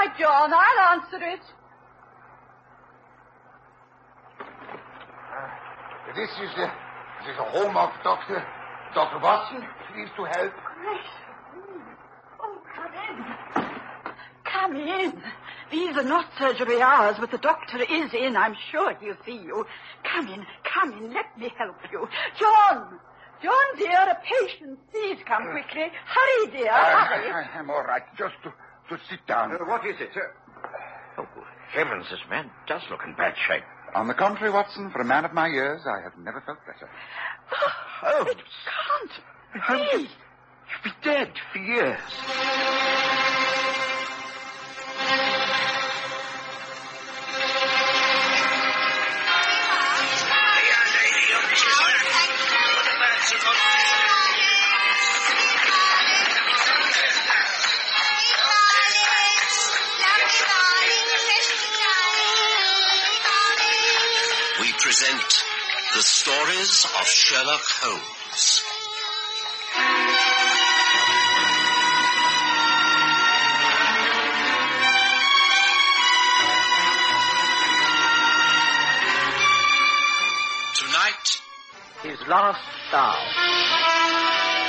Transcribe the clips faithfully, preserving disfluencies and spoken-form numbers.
right, John. I'll answer it. Uh, this is the, this is the home of Doctor Doctor Watson. Please to help. Gracious. Oh, come in. Come in. These are not surgery hours, but the doctor is in. I'm sure he'll see you. Come in, come in. Let me help you. John! John, dear, a patient. Please come quickly. Hurry, dear, Uh, hurry. I, I'm all right. Just to, to sit down. Uh, what is it, sir? Oh, heavens, this man does look in bad shape. On the contrary, Watson, for a man of my years, I have never felt better. Oh, Holmes. it can't Holmes, be. you've been dead for years. We present the stories of Sherlock Holmes. Tonight, His last bow.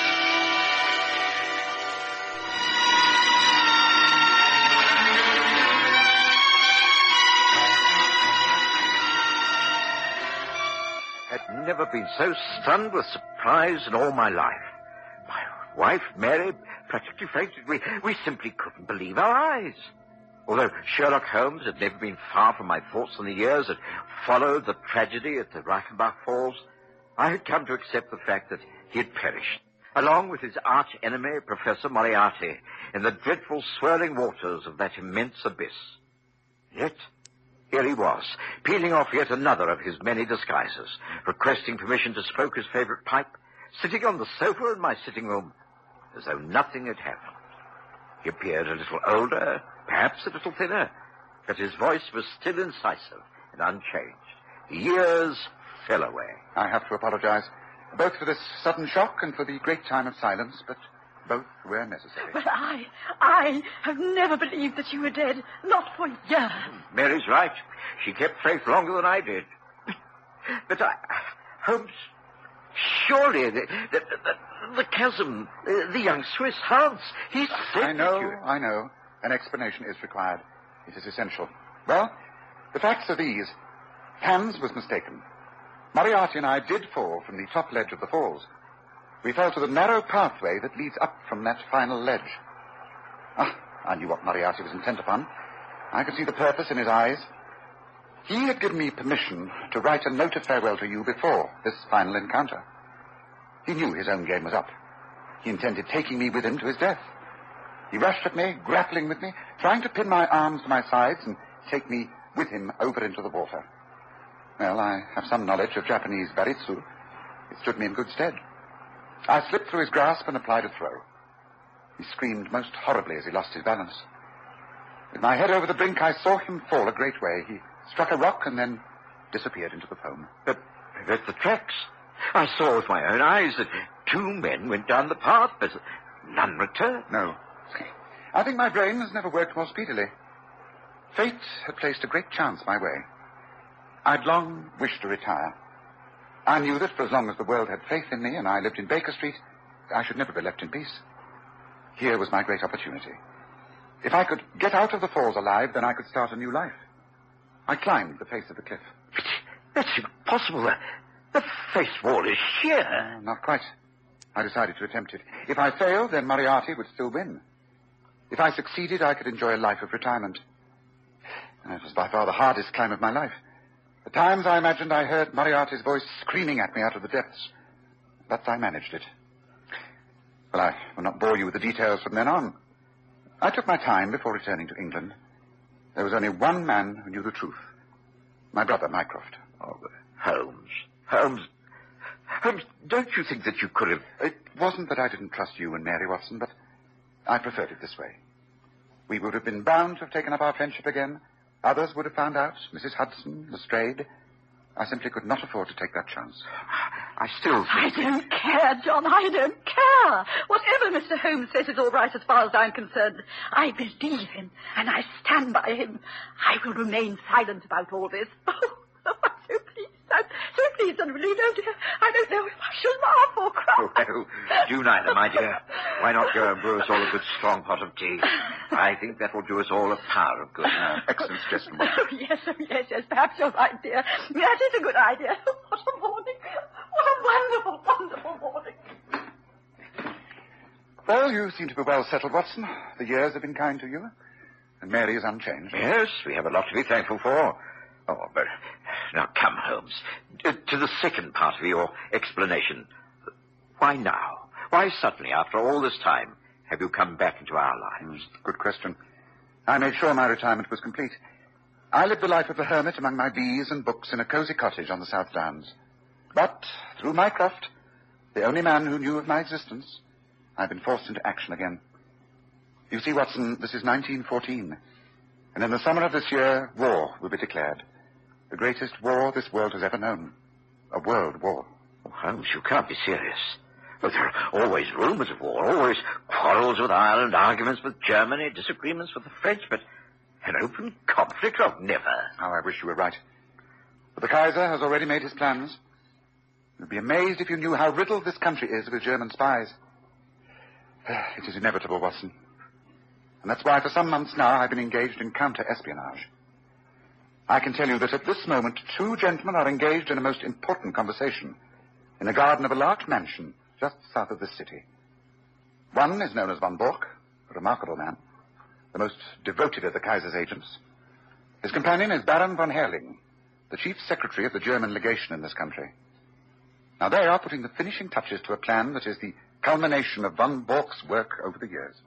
Had never been so stunned with surprise in all my life. My wife, Mary, practically fainted. We, we simply couldn't believe our eyes. Although Sherlock Holmes had never been far from my thoughts in the years that followed the tragedy at the Reichenbach Falls, I had come to accept the fact that he had perished, along with his arch-enemy, Professor Moriarty, in the dreadful swirling waters of that immense abyss. Yet, here he was, peeling off yet another of his many disguises, requesting permission to smoke his favorite pipe, sitting on the sofa in my sitting room, as though nothing had happened. He appeared a little older, perhaps a little thinner, but his voice was still incisive and unchanged. The years fell away. I have to apologize, both for this sudden shock and for the great time of silence, but both were necessary. But I, I have never believed that you were dead. Not for years. Mary's right. She kept faith longer than I did. But I... Holmes, surely the, the, the, the chasm, the, the young Swiss Hans, he said I know, that you... I know. An explanation is required. It is essential. Well, the facts are these. Hans was mistaken. Moriarty and I did fall from the top ledge of the falls. We fell to the narrow pathway that leads up from that final ledge. Ah, I knew what Moriarty was intent upon. I could see the purpose in his eyes. He had given me permission to write a note of farewell to you before this final encounter. He knew his own game was up. He intended taking me with him to his death. He rushed at me, grappling with me, trying to pin my arms to my sides and take me with him over into the water. Well, I have some knowledge of Japanese baritsu. It stood me in good stead. I slipped through his grasp and applied a throw. He screamed most horribly as he lost his balance. With my head over the brink, I saw him fall a great way. He struck a rock and then disappeared into the foam. But there's the tracks. I saw with my own eyes that two men went down the path, but none returned. No. I think my brain has never worked more speedily. Fate had placed a great chance my way. I'd long wished to retire. I knew that for as long as the world had faith in me and I lived in Baker Street, I should never be left in peace. Here was my great opportunity. If I could get out of the falls alive, then I could start a new life. I climbed the face of the cliff. That's impossible. The, the face wall is sheer. Not quite. I decided to attempt it. If I failed, then Moriarty would still win. If I succeeded, I could enjoy a life of retirement. And it was by far the hardest climb of my life. At times I imagined I heard Moriarty's voice screaming at me out of the depths. But I managed it. Well, I will not bore you with the details from then on. I took my time before returning to England. There was only one man who knew the truth. My brother, Mycroft. Oh, Holmes. Holmes. Holmes, don't you think that you could have... It wasn't that I didn't trust you and Mary Watson, but I preferred it this way. We would have been bound to have taken up our friendship again. Others would have found out, Missus Hudson, Lestrade. I simply could not afford to take that chance. I still I think... don't care, John. I don't care. Whatever Mister Holmes says is all right as far as I'm concerned. I believe him, and I stand by him. I will remain silent about all this. Oh, I'm so pleased. I'm so pleased and relieved. Oh, dear. I don't know if I shall laugh or cry. Oh, well, do neither, my dear. Why not go and brew us all a good strong pot of tea? I think that will do us all a power of good. Uh, excellent suggestion. Oh, yes, oh, yes, yes. Perhaps you're right, dear. That is a good idea. What a morning. What a wonderful, wonderful morning. Well, you seem to be well settled, Watson. The years have been kind to you. And Mary is unchanged. Yes, we have a lot to be thankful for. Oh, but now come, Holmes, uh, to the second part of your explanation. Why now? Why suddenly, after all this time, have you come back into our lives? Good question. I made sure my retirement was complete. I lived the life of a hermit among my bees and books in a cosy cottage on the South Downs. But, through Mycroft, the only man who knew of my existence, I've been forced into action again. You see, Watson, this is nineteen fourteen, and in the summer of this year, war will be declared. The greatest war this world has ever known. A world war. Oh, Holmes, you can't be serious. Well, there are always rumors of war, always quarrels with Ireland, arguments with Germany, disagreements with the French, but an open conflict? Oh, never. How I wish you were right. But the Kaiser has already made his plans. You'd be amazed if you knew how riddled this country is with German spies. It is inevitable, Watson. And that's why for some months now I've been engaged in counter-espionage. I can tell you that at this moment two gentlemen are engaged in a most important conversation in the garden of a large mansion just south of this city. One is known as von Bork, a remarkable man, the most devoted of the Kaiser's agents. His companion is Baron von Herrling, the chief secretary of the German legation in this country. Now they are putting the finishing touches to a plan that is the culmination of von Bork's work over the years.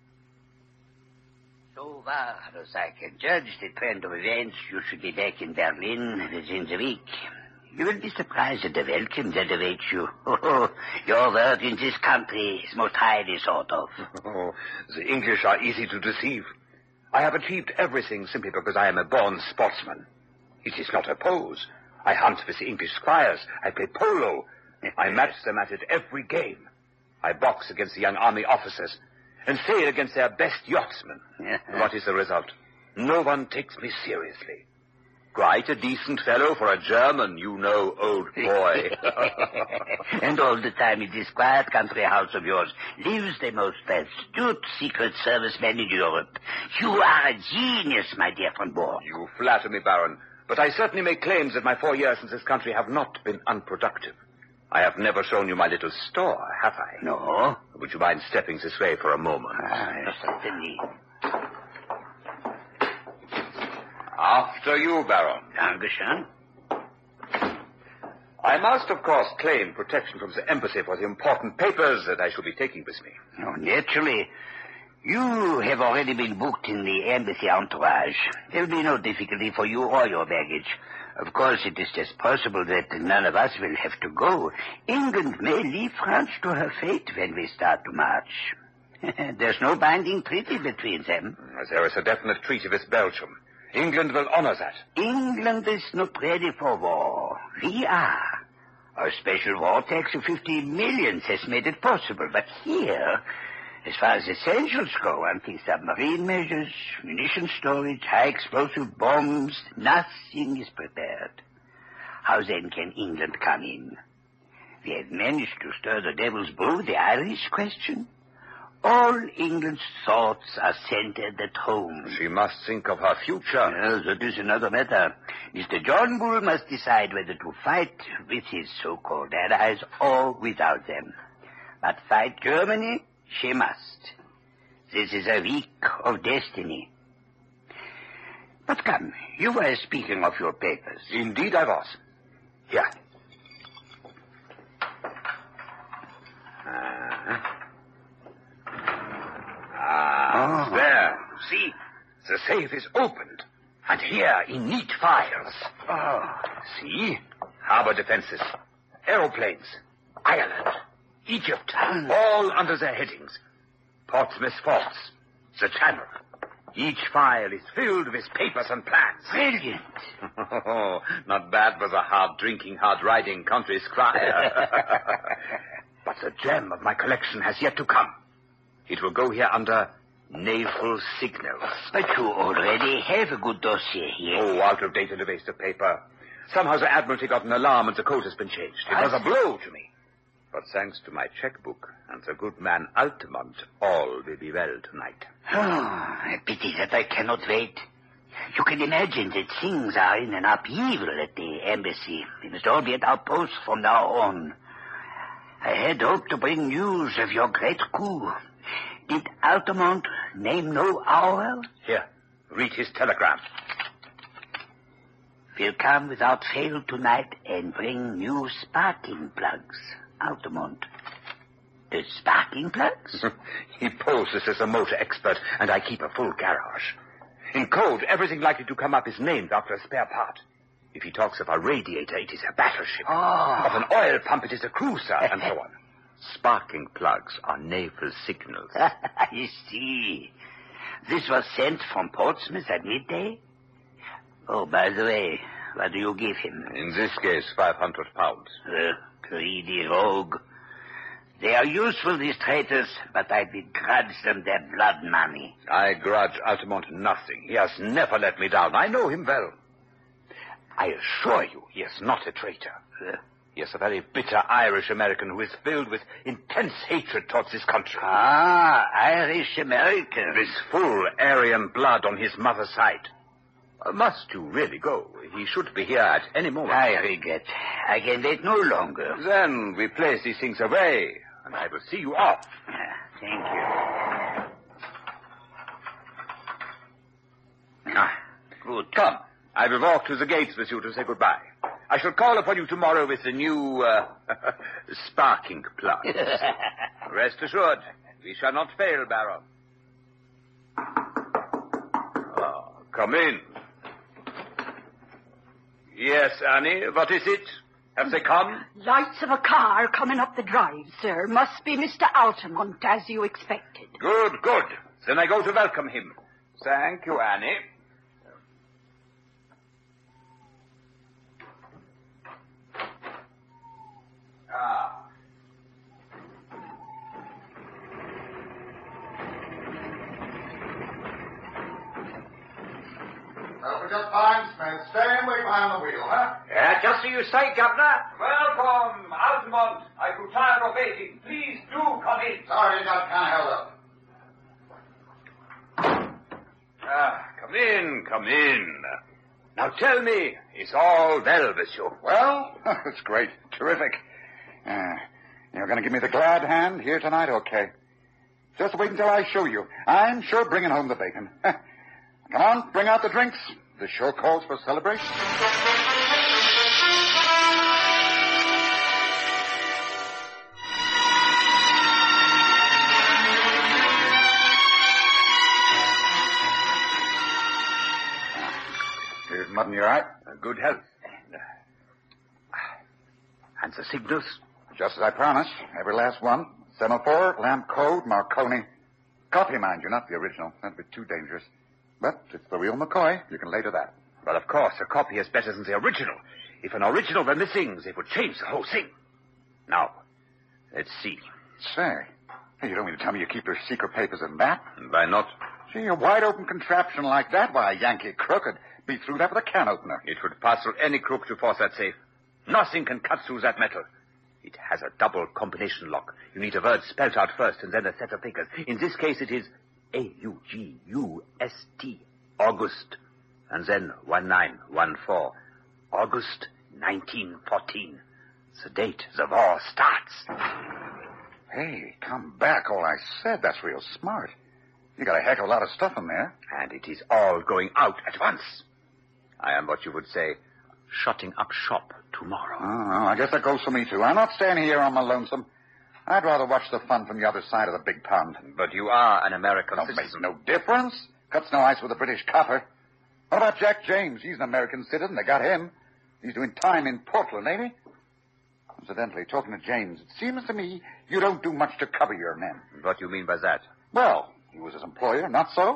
So far as I can judge the trend of events, you should be back in Berlin within the week. You will be surprised at the welcome that awaits you. Oh, your word in this country is most highly thought of. Oh, the English are easy to deceive. I have achieved everything simply because I am a born sportsman. It is not a pose. I hunt with the English squires. I play polo. I match them at it every game. I box against the young army officers and sail against their best yachtsmen. What is the result? No one takes me seriously. Quite a decent fellow for a German, you know, old boy. And all the time in this quiet country house of yours lives the most astute Secret Service man in Europe. You are a genius, my dear von Bork. You flatter me, Baron, but I certainly make claims that my four years in this country have not been unproductive. I have never shown you my little store, have I? No. Would you mind stepping this way for a moment? Ah, certainly. After you, Baron. Dankeschön. I must, of course, claim protection from the embassy for the important papers that I shall be taking with me. Oh, naturally. You have already been booked in the embassy entourage. There will be no difficulty for you or your baggage. Of course, it is just possible that none of us will have to go. England may leave France to her fate when we start to march. There's no binding treaty between them. There is a definite treaty with Belgium. England will honor that. England is not ready for war. We are. Our special war tax of fifty millions has made it possible. But here, as far as essentials go, anti-submarine measures, munition storage, high-explosive bombs, nothing is prepared. How then can England come in? We have managed to stir the devil's brew, the Irish question. All England's thoughts are centered at home. She must think of her future. Yes, that is another matter. Mister John Bull must decide whether to fight with his so-called allies or without them. But fight Germany, she must. This is a week of destiny. But come, you were speaking of your papers. Indeed I was. Here. Uh-huh. Ah, Oh. there. See, the safe is opened. And here, in neat files. Oh. See? Harbor defenses. Aeroplanes. Ireland. Egypt. All under their headings. Portsmouth Forts. The Channel. Each file is filled with papers and plans. Brilliant. Oh, not bad for the hard-drinking, hard-riding country squire. But the gem of my collection has yet to come. It will go here under naval signals. But you already have a good dossier here. Oh, out of date and a waste of paper. Somehow the Admiralty got an alarm and the code has been changed. It was a blow to me. But thanks to my checkbook and the good man Altamont, all will be well tonight. Oh, a pity that I cannot wait. You can imagine that things are in an upheaval at the embassy. We must all be at our posts from now on. I had hoped to bring news of your great coup. Did Altamont name no hour? Here, read his telegram. Will come without fail tonight and bring new sparking plugs. Altamont. The sparking plugs? He poses as a motor expert, and I keep a full garage. In code, everything likely to come up is named after a spare part. If he talks of a radiator, it is a battleship. Oh. Of an oil pump, it is a cruiser, and so on. Sparking plugs are naval signals. I see. This was sent from Portsmouth at midday? Oh, by the way, what do you give him? In this case, five hundred pounds. Uh, greedy rogue. They are useful, these traitors, but I begrudge them their blood money. I grudge Altamont nothing. He has never let me down. I know him well. I assure you, he is not a traitor. Uh, he is a very bitter Irish-American who is filled with intense hatred towards his country. Ah, Irish-American. With full Aryan blood on his mother's side. Uh, must you really go? He should be here at any moment. I regret. I can wait no longer. Then we place these things away, and I will see you off. Ah, thank you. Ah, good. Come. I will walk to the gates with you to say goodbye. I shall call upon you tomorrow with the new, uh, sparking plugs. Rest assured, we shall not fail, Baron. Oh, come in. Yes, Annie, what is it? Have they come? Lights of a car coming up the drive, sir. Must be Mister Altamont, as you expected. Good, good. Then I go to welcome him. Thank you, Annie. Ah. Well, we just fine, Smith. Staying way behind the wheel, huh? Yeah, just so you say, Governor. Welcome, Altamont. I grew tired of waiting. Please do come in. Sorry, got kind of held up. Ah, come in, come in. Now tell me, is all well with you? Well, it's great. Terrific. Uh, you're going to give me the glad hand here tonight? Okay. Just wait until I show you. I'm sure bringing home the bacon. Come on, bring out the drinks. The show calls for celebration. Here's mutton, you all right? Uh, good health. And, uh, and the signals? Just as I promised. Every last one. Semaphore, lamp code, Marconi. Copy, mind you, not the original. That'd be too dangerous. But it's the real McCoy. You can lay to that. Well, of course, a copy is better than the original. If an original were missing, they would change the whole thing. Now, let's see. Say, hey, you don't mean to tell me you keep your secret papers in that? And why not? Gee, a wide-open contraption like that, why, a Yankee crook could be through that with a can opener. It would pass through any crook to force that safe. Nothing can cut through that metal. It has a double combination lock. You need a word spelled out first and then a set of figures. In this case, it is A U G U S T, August. And then one nine one four, August nineteen fourteen. The date the war starts. Hey, come back, all I said. That's real smart. You got a heck of a lot of stuff in there. And it is all going out at once. I am what you would say, shutting up shop tomorrow. Oh, I guess that goes for me, too. I'm not staying here on my lonesome. I'd rather watch the fun from the other side of the big pond. But you are an American That citizen. makes no difference. Cuts no ice with a British copper. What about Jack James? He's an American citizen. They got him. He's doing time in Portland, ain't he? Incidentally, talking to James, it seems to me you don't do much to cover your men. What do you mean by that? Well, he was his employer, not so?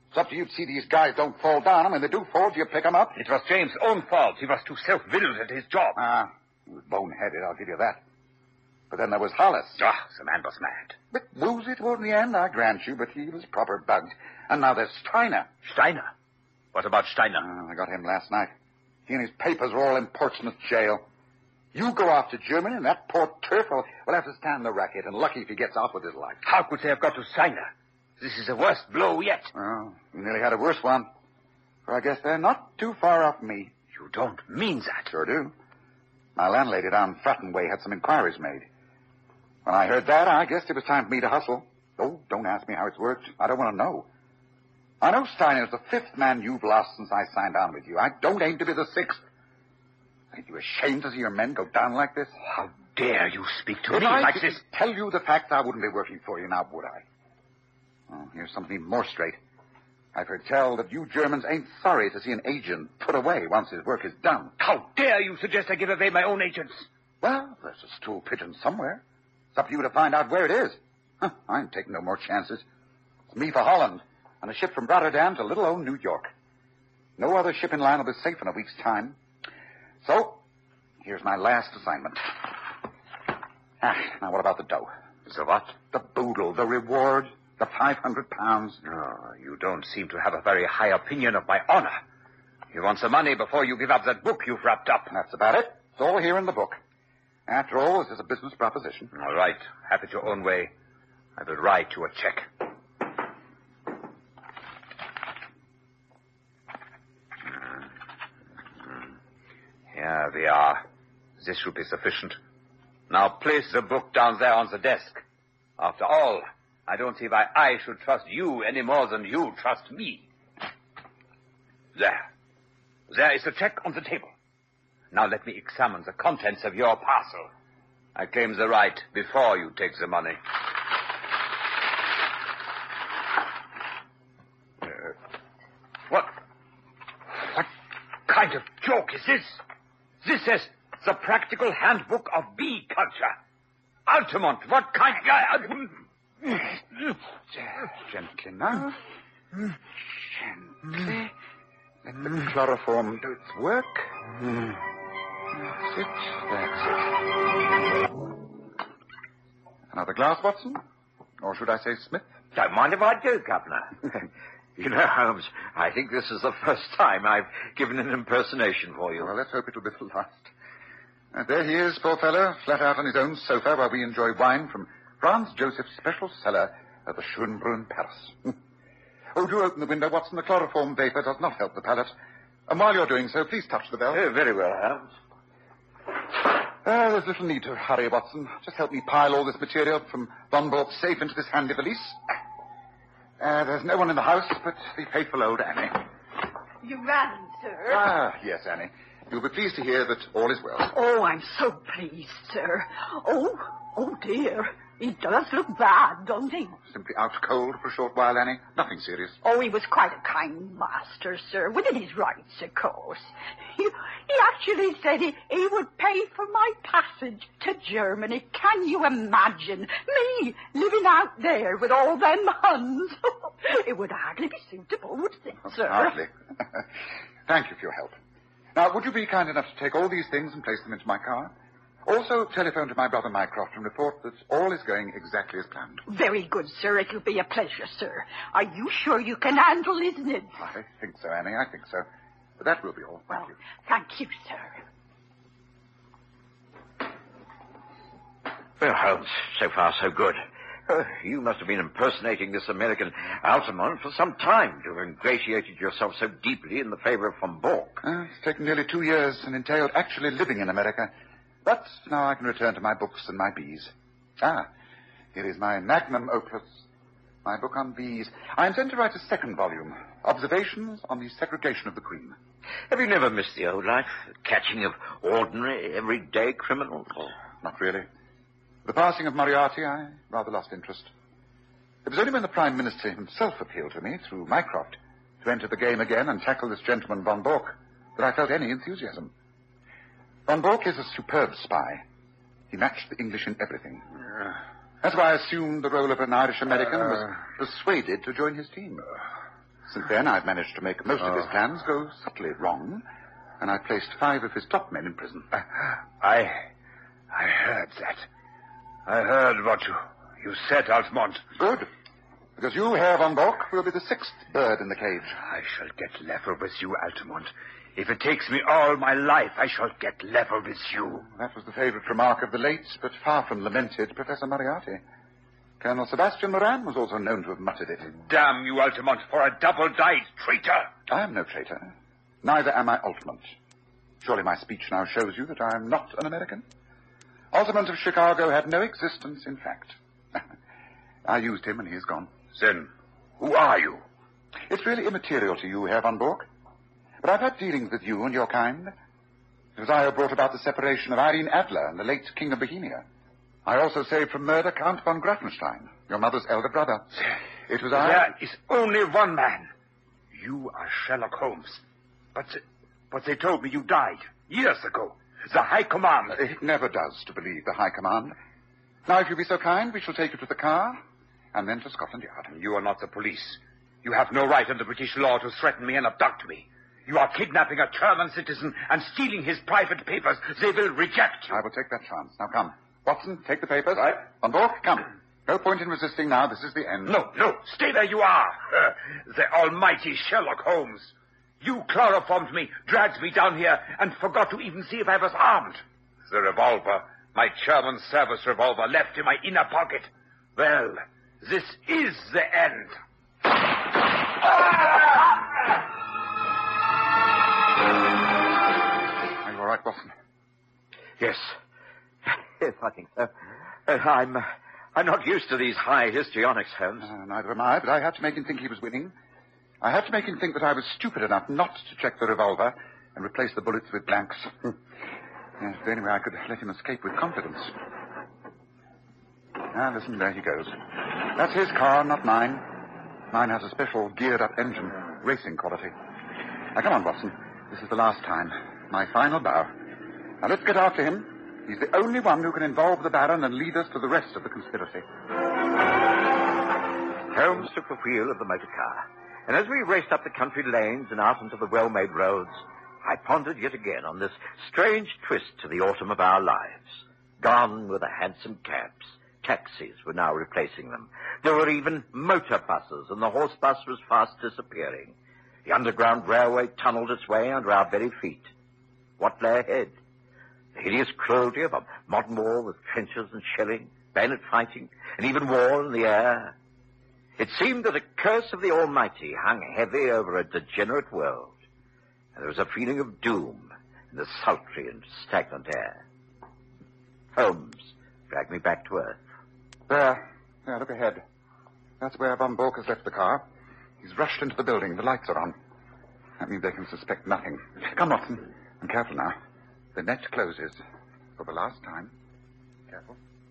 It's up to you to see these guys don't fall down. And when they do fall, do you pick them up? It was James' own fault. He was too self-willed at his job. Ah, he was boneheaded, I'll give you that. But then there was Hollis. Ah, the man was mad. But woozy toward the end, I grant you, but he was proper bugged. And now there's Steiner. Steiner? What about Steiner? Oh, I got him last night. He and his papers are all in Portsmouth jail. You go off to Germany, and that poor turf will, will have to stand the racket, and lucky if he gets off with his life. How could they have got to Steiner? This is the worst blow yet. Well, we nearly had a worse one. For I guess they're not too far off me. You don't mean that. Sure do. My landlady down Fratton Way had some inquiries made. When I heard that, I guessed it was time for me to hustle. Oh, don't ask me how it's worked. I don't want to know. I know Steiner's the fifth man you've lost since I signed on with you. I don't aim to be the sixth. Ain't you ashamed to see your men go down like this? How dare you speak to if me I like could this? Tell you the facts, I wouldn't be working for you now, would I? Oh, here's something even more straight. I've heard tell that you Germans ain't sorry to see an agent put away once his work is done. How dare you suggest I give away my own agents? Well, there's a stool pigeon somewhere. It's up to you to find out where it is. Huh, I ain't taking no more chances. It's me for Holland, on a ship from Rotterdam to little old New York. No other ship in line will be safe in a week's time. So, here's my last assignment. Ah, now what about the dough? The what? The boodle, the reward, the five hundred pounds. Oh, you don't seem to have a very high opinion of my honor. You want the money before you give up that book you've wrapped up. That's about it. It's all here in the book. After all, this is a business proposition. All right. Have it your own way. I will write you a check. Here we are. This should be sufficient. Now place the book down there on the desk. After all, I don't see why I should trust you any more than you trust me. There. There is the check on the table. Now let me examine the contents of your parcel. I claim the right before you take the money. Uh, what? What kind of joke is this? This is the Practical Handbook of Bee Culture. Altamont, what kind... Uh, Gently now. Gently. Let the chloroform do its work. That's it. That's it. Another glass, Watson? Or should I say Smith? Don't mind if I do, Governor. You know, Holmes, I think this is the first time I've given an impersonation for you. Well, let's hope it'll be the last. Uh, there he is, poor fellow, flat out on his own sofa while we enjoy wine from Franz Joseph's special cellar at the Schönbrunn Palace. Oh, do open the window, Watson. The chloroform vapor does not help the palate. And while you're doing so, please touch the bell. Oh, very well, Holmes. Uh, there's little need to hurry, Watson. Just help me pile all this material from Von Borg's safe into this handy valise. Uh, there's no one in the house but the faithful old Annie. You ran, sir. Ah, yes, Annie. You'll be pleased to hear that all is well. Oh, I'm so pleased, sir. Oh, oh, dear. He does look bad, don't he? Simply out cold for a short while, Annie. Nothing serious. Oh, he was quite a kind master, sir, within his rights, of course. He, he actually said he, he would pay for my passage to Germany. Can you imagine me living out there with all them Huns? It would hardly be suitable, would it, sir? Hardly. Thank you for your help. Now, would you be kind enough to take all these things and place them into my car? Also, telephone to my brother Mycroft and report that all is going exactly as planned. Very good, sir. It'll be a pleasure, sir. Are you sure you can handle his needs? I think so, Annie. I think so. But that will be all. Thank well, you. Thank you, sir. Well, Holmes, so far so good. Uh, you must have been impersonating this American Altamont for some time to have ingratiated yourself so deeply in the favor of von Borg. Uh, it's taken nearly two years and entailed actually living in America. But now I can return to my books and my bees. Ah, here is my magnum opus, my book on bees. I intend to write a second volume, Observations on the Segregation of the Queen. Have you never missed the old life, the catching of ordinary, everyday criminals? Oh, not really. The passing of Moriarty, I rather lost interest. It was only when the Prime Minister himself appealed to me, through Mycroft, to enter the game again and tackle this gentleman von Borg, that I felt any enthusiasm. Von Borg is a superb spy. He matched the English in everything. Uh, That's why I assumed the role of an Irish-American uh, and was persuaded to join his team. Since then, I've managed to make most oh. of his plans go subtly wrong, and I've placed five of his top men in prison. Uh, I... I heard that. I heard what you, you said, Altamont. Good. Because you, Herr von Bork, will be the sixth bird in the cage. I shall get level with you, Altamont. If it takes me all my life, I shall get level with you. That was the favourite remark of the late, but far from lamented, Professor Moriarty. Colonel Sebastian Moran was also known to have muttered it. Damn you, Altamont, for a double-dyed traitor. I am no traitor. Neither am I Altamont. Surely my speech now shows you that I am not an American. Altamont of Chicago had no existence, in fact. I used him and he is gone. Then, who are you? It's really immaterial to you, Herr von Bork. But I've had dealings with you and your kind. It was I who brought about the separation of Irene Adler and the late King of Bohemia. I also saved from murder Count von Grafenstein, your mother's elder brother. It was I... There is only one man. You are Sherlock Holmes. But, but they told me you died years ago. The High Command. It never does to believe the High Command. Now, if you'll be so kind, we shall take you to the car and then to Scotland Yard. You are not the police. You have no right under British law to threaten me and abduct me. You are kidnapping a German citizen and stealing his private papers. They will reject you. I will take that chance. Now, come. Watson, take the papers. Right. Von Bork, come. No point in resisting now. This is the end. No, no. Stay where you are. Uh, the almighty Sherlock Holmes. You chloroformed me, dragged me down here, and forgot to even see if I was armed. The revolver, my German service revolver, left in my inner pocket. Well, this is the end. Are you all right, Watson? Yes. Yes, I think so. Uh, I'm, uh, I'm not used to these high histrionics, Holmes. Uh, neither am I, but I had to make him think he was winning. I had to make him think that I was stupid enough not to check the revolver and replace the bullets with blanks. Yes, the only way I could let him escape with confidence. Ah, listen, there he goes. That's his car, not mine. Mine has a special geared-up engine, racing quality. Now, come on, Watson. This is the last time. My final bow. Now, let's get after him. He's the only one who can involve the Baron and lead us to the rest of the conspiracy. Holmes took the wheel of the motor car, and as we raced up the country lanes and out into the well-made roads, I pondered yet again on this strange twist to the autumn of our lives. Gone were the hansom cabs. Taxis were now replacing them. There were even motor buses, and the horse bus was fast disappearing. The Underground Railway tunneled its way under our very feet. What lay ahead? The hideous cruelty of a modern war with trenches and shelling, bayonet fighting, and even war in the air. It seemed that a curse of the Almighty hung heavy over a degenerate world, and there was a feeling of doom in the sultry and stagnant air. Holmes dragged me back to earth. There. There, look ahead. That's where Von Bork has left the car. He's rushed into the building. The lights are on. That means they can suspect nothing. Come, Watson. And careful now. The net closes. For the last time. Careful.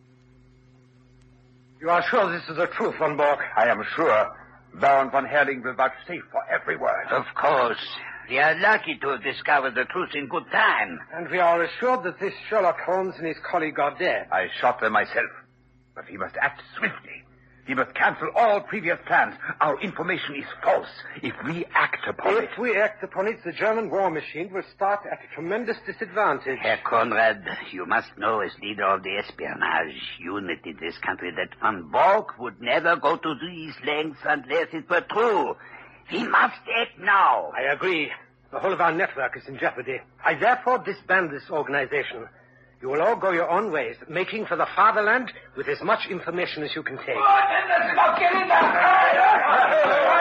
You are sure this is the truth, Von Bork? I am sure. Baron von Herling will vouchsafe for every word. Of course. We are lucky to have discovered the truth in good time. And we are assured that this Sherlock Holmes and his colleague are dead. I shot them myself. But he must act swiftly. He must cancel all previous plans. Our information is false. If we act upon it... If we act upon it, the German war machine will start at a tremendous disadvantage. Herr Conrad, you must know as leader of the espionage unit in this country that Von Bork would never go to these lengths unless it were true. He must act now. I agree. The whole of our network is in jeopardy. I therefore disband this organization. You will all go your own ways, making for the fatherland with as much information as you can take. Oh, then let's not get in there!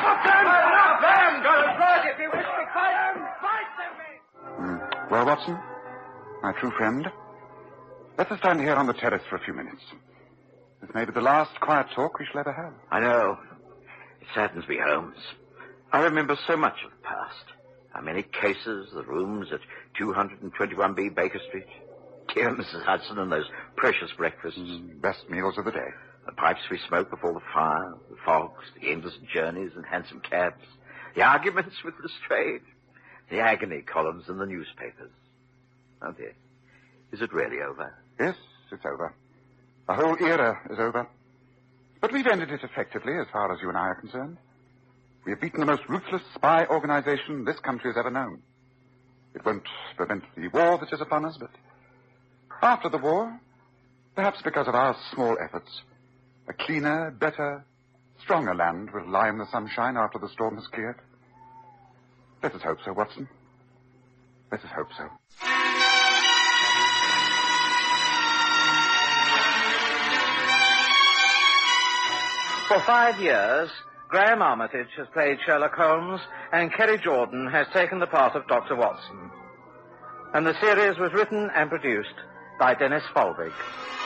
If you wish to fight them, fight them! Mm. Well, Watson, my true friend, let us stand here on the terrace for a few minutes. This may be the last quiet talk we shall ever have. I know. It saddens me, Holmes. I remember so much of the past. How many cases, the rooms at two twenty-one B Baker Street. Dear Missus Hudson and those precious breakfasts. Mm, best meals of the day. The pipes we smoked before the fire, the fogs, the endless journeys in hansom cabs, the arguments with Lestrade, the agony columns in the newspapers. Oh, dear. Is it really over? Yes, it's over. The whole era is over. But we've ended it effectively as far as you and I are concerned. We have beaten the most ruthless spy organization this country has ever known. It won't prevent the war that is upon us, but after the war, perhaps because of our small efforts, a cleaner, better, stronger land will lie in the sunshine after the storm has cleared. Let us hope so, Watson. Let us hope so. For five years, Graham Armitage has played Sherlock Holmes, and Kerry Jordan has taken the part of Doctor Watson. And the series was written and produced by Dennis Folbig.